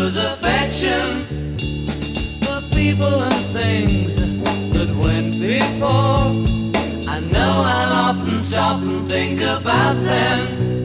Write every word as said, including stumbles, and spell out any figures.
lose affection for people and things that went before. I know I'll often stop and think about them.